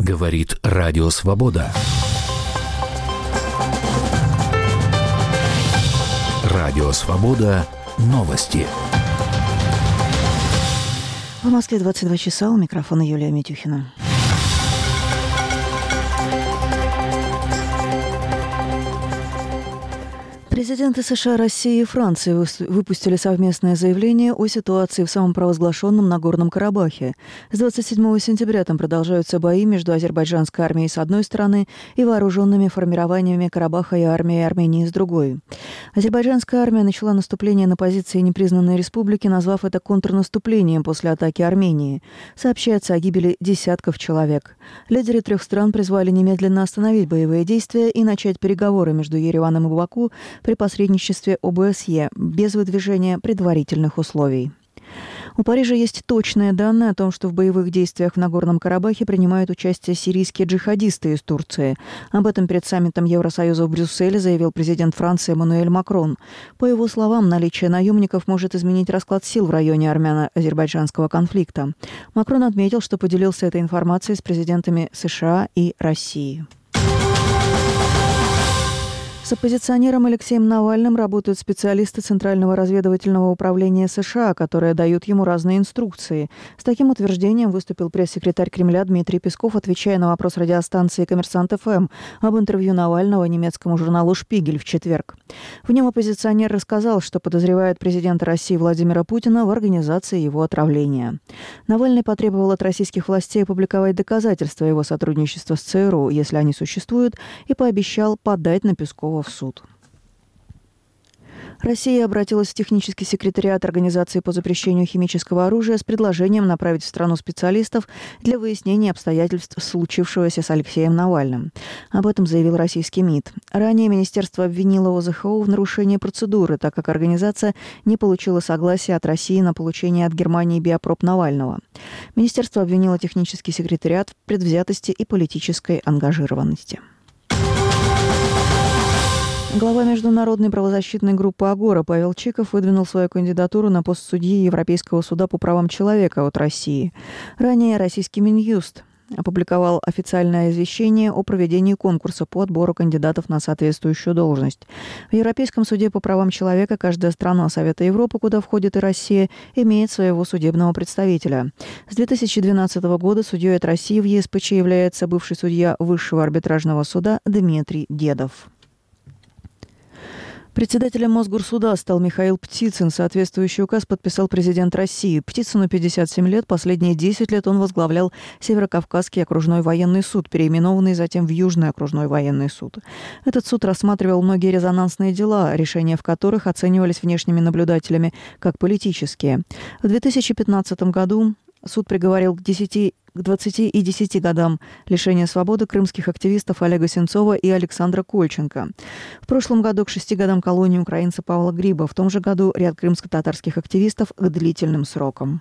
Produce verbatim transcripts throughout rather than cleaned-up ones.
Говорит Радио Свобода. Радио Свобода. Новости. В Москве двадцать два часа. У микрофона Юлия Митюхина. Президенты США, России и Франции выпустили совместное заявление о ситуации в самопровозглашенном Нагорном Карабахе. С двадцать седьмого сентября там продолжаются бои между азербайджанской армией с одной стороны и вооруженными формированиями Карабаха и армией Армении с другой. Азербайджанская армия начала наступление на позиции непризнанной республики, назвав это контрнаступлением после атаки Армении. Сообщается о гибели десятков человек. Лидеры трех стран призвали немедленно остановить боевые действия и начать переговоры между Ереваном и Баку при посредничестве о бэ эс е без выдвижения предварительных условий. У Парижа есть точные данные о том, что в боевых действиях в Нагорном Карабахе принимают участие сирийские джихадисты из Турции. Об этом перед саммитом Евросоюза в Брюсселе заявил президент Франции Эммануэль Макрон. По его словам, наличие наемников может изменить расклад сил в районе армяно-азербайджанского конфликта. Макрон отметил, что поделился этой информацией с президентами США и России. С оппозиционером Алексеем Навальным работают специалисты Центрального разведывательного управления США, которые дают ему разные инструкции. С таким утверждением выступил пресс-секретарь Кремля Дмитрий Песков, отвечая на вопрос радиостанции «Коммерсант эф эм» об интервью Навального немецкому журналу «Шпигель» в четверг. В нем оппозиционер рассказал, что подозревает президента России Владимира Путина в организации его отравления. Навальный потребовал от российских властей опубликовать доказательства его сотрудничества с ЦРУ, если они существуют, и пообещал подать на Пескова в суд. Россия обратилась в технический секретариат Организации по запрещению химического оружия с предложением направить в страну специалистов для выяснения обстоятельств случившегося с Алексеем Навальным. Об этом заявил российский МИД. Ранее министерство обвинило о зэ ха о в нарушении процедуры, так как организация не получила согласия от России на получение от Германии биопроб Навального. Министерство обвинило технический секретариат в предвзятости и политической ангажированности. Глава международной правозащитной группы «Агора» Павел Чиков выдвинул свою кандидатуру на пост судьи Европейского суда по правам человека от России. Ранее российский Минюст опубликовал официальное извещение о проведении конкурса по отбору кандидатов на соответствующую должность. В Европейском суде по правам человека каждая страна Совета Европы, куда входит и Россия, имеет своего судебного представителя. С две тысячи двенадцатого года судьей от России в е эс пэ че является бывший судья Высшего арбитражного суда Дмитрий Дедов. Председателем Мосгорсуда стал Михаил Птицын. Соответствующий указ подписал президент России. Птицыну пятьдесят семь лет. Последние десять лет он возглавлял Северокавказский окружной военный суд, переименованный затем в Южный окружной военный суд. Этот суд рассматривал многие резонансные дела, решения в которых оценивались внешними наблюдателями как политические. В две тысячи пятнадцатом году суд приговорил к десяти к двадцати и десяти годам лишения свободы крымских активистов Олега Сенцова и Александра Кольченко. В прошлом году к шести годам колонии украинца Павла Гриба. В том же году ряд крымско-татарских активистов к длительным срокам.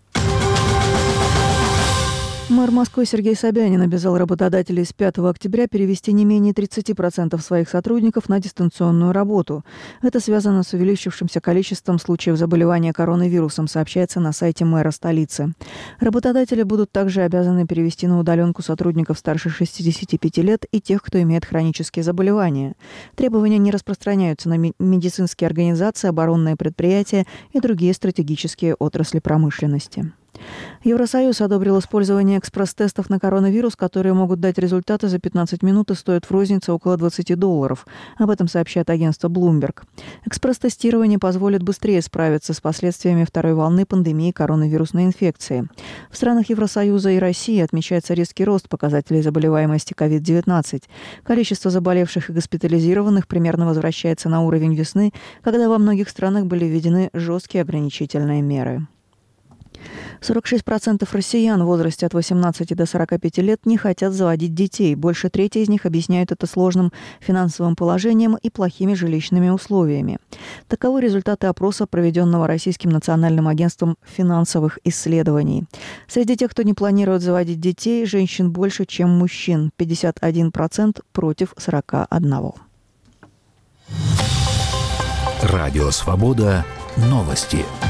Мэр Москвы Сергей Собянин обязал работодателей с пятого октября перевести не менее тридцати процентов своих сотрудников на дистанционную работу. Это связано с увеличившимся количеством случаев заболевания коронавирусом, сообщается на сайте мэра столицы. Работодатели будут также обязаны перевести на удаленку сотрудников старше шестидесяти пяти лет и тех, кто имеет хронические заболевания. Требования не распространяются на медицинские организации, оборонные предприятия и другие стратегические отрасли промышленности. Евросоюз одобрил использование экспресс-тестов на коронавирус, которые могут дать результаты за пятнадцать минут и стоят в рознице около двадцати долларов. Об этом сообщает агентство Bloomberg. Экспресс-тестирование позволит быстрее справиться с последствиями второй волны пандемии коронавирусной инфекции. В странах Евросоюза и России отмечается резкий рост показателей заболеваемости ковид девятнадцать. Количество заболевших и госпитализированных примерно возвращается на уровень весны, когда во многих странах были введены жесткие ограничительные меры. сорок шесть процентов россиян в возрасте от восемнадцати до сорока пяти лет не хотят заводить детей. Больше трети из них объясняют это сложным финансовым положением и плохими жилищными условиями. Таковы результаты опроса, проведенного Российским национальным агентством финансовых исследований. Среди тех, кто не планирует заводить детей, женщин больше, чем мужчин. пятьдесят один процент против сорока одного процента. Радио «Свобода». Новости.